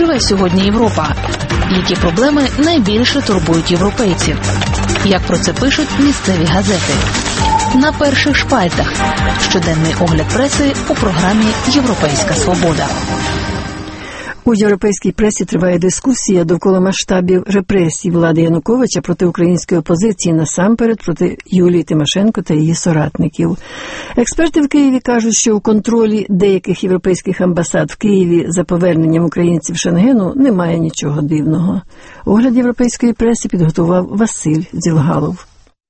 живе сьогодні Європа? Які проблеми найбільше турбують європейців? Як про це пишуть місцеві газети? На перших шпальтах. Щоденний огляд преси у програмі «Європейська свобода». У європейській пресі триває дискусія довкола масштабів репресій влади Януковича проти української опозиції, насамперед проти Юлії Тимошенко та її соратників. Експерти в Києві кажуть, що у контролі деяких європейських амбасад в Києві за поверненням українців Шенгену немає нічого дивного. Огляд європейської преси підготував Василь Дзілгалов.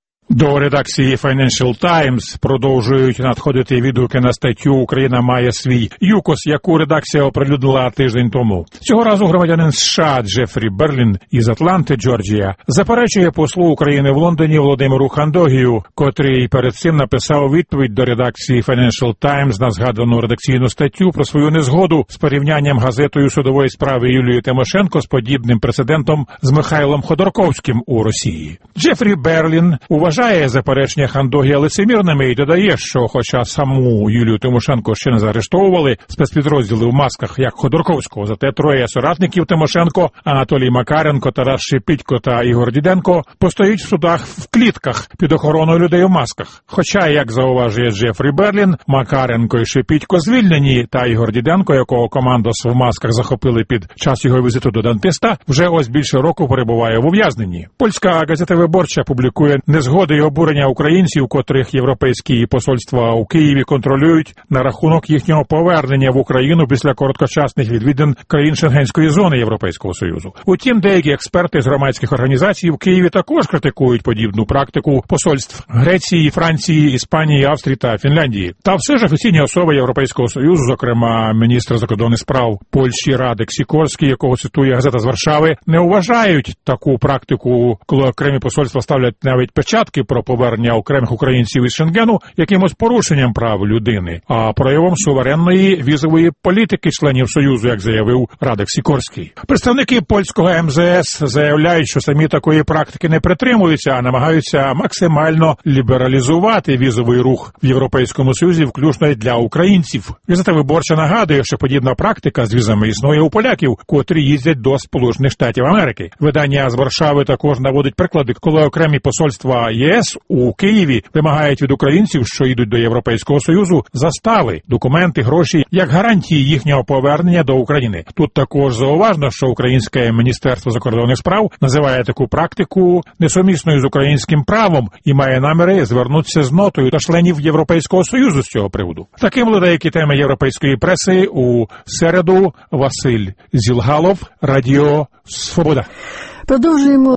До редакції Financial Times продовжують надходити відгуки на статтю «Україна має свій ЮКОС», яку редакція оприлюднила тиждень тому. Цього разу громадянин США Джефрі Берлін із Атланти, Джорджія, заперечує послу України в Лондоні Володимиру Хандогію, котрий перед цим написав відповідь до редакції Financial Times на згадану редакційну статтю про свою незгоду з порівнянням газетою судової справи Юлії Тимошенко з подібним прецедентом з Михайлом Ходорковським у Росії. Джефрі Берлін вважає заперечення Хандогія лицемірними і додає, що хоча саму Юлію Тимошенко ще не заарештовували спецпідрозділи в масках, як Ходорковського, зате троє соратників Тимошенко – Анатолій Макаренко, Тарас Шипітько та Ігор Діденко – постоїть в судах в клітках під охороною людей у масках. Хоча, як зауважує Джефрі Берлін, Макаренко і Шипітько звільнені, та Ігор Діденко, якого командос в масках захопили під час його візиту до дантиста, вже ось більше року перебуває в ув'язненні. Польська газета «Виборча» публікує незгоди і обурення українців, котрих європейські посольства у Києві контролюють, на рахунок їхнього повернення в Україну після короткочасних відвідин країн Шенгенської зони Європейського Союзу. Утім, деякі експерти з громадських організацій в Києві також критикують подібну практику посольств Греції, Франції, Іспанії, Австрії та Фінляндії. Та все ж офіційні особи Європейського Союзу, зокрема міністр закордонних справ Польщі Радек Сікорський, якого цитує газета з Варшави, не вважають таку практику, коли окремі посольства ставлять навіть печатки про повернення окремих українців із Шенгену якимось порушенням прав людини, а проявом суверенної візової політики членів Союзу, як заявив Радек Сікорський. Представники польського МЗС заявляють, що самі такої практики не притримуються, а намагаються максимально лібералізувати візовий рух в Європейському Союзі, включно й для українців. Газета «Виборча» нагадує, що подібна практика з візами існує у поляків, котрі їздять до Сполучених Штатів Америки. Видання з Варшави також наводить приклади, коли окремі посольства ЄС у Києві вимагають від українців, що йдуть до Європейського Союзу, застави, документи, гроші як гарантії їхнього повернення до України. Тут також зауважно, що Українське Міністерство закордонних справ називає таку практику несумісною з українським правом і має наміри звернутися з нотою до членів Європейського Союзу з цього приводу. Таким були деякі теми європейської преси у середу. Василь Зілгалов, Радіо Свобода. Продовжуємо